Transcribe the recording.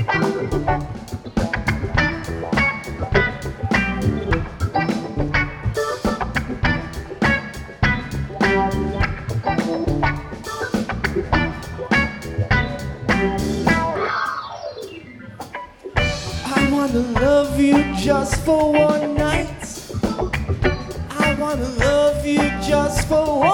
I wanna love you just for one night. I wanna love you just for one